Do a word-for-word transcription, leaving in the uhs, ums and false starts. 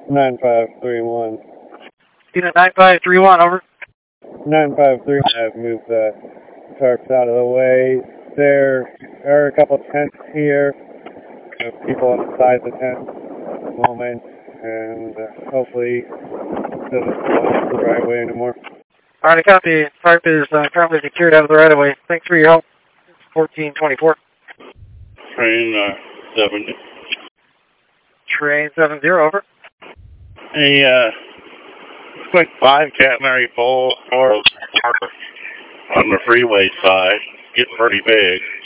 nine five three one. Unit nine five three one, over. nine five three one, I've moved the tarps out of the way. There are a couple tents here. There's people inside the tent at the moment, and uh, hopefully it doesn't go the right way anymore. Alright, copy. Tarp is uh, currently secured out of the right of way. Thanks for your help. fourteen twenty-four. Train uh, seven. Train seven zero, over. A uh, quick five catenary pole or on the freeway side. Getting pretty big.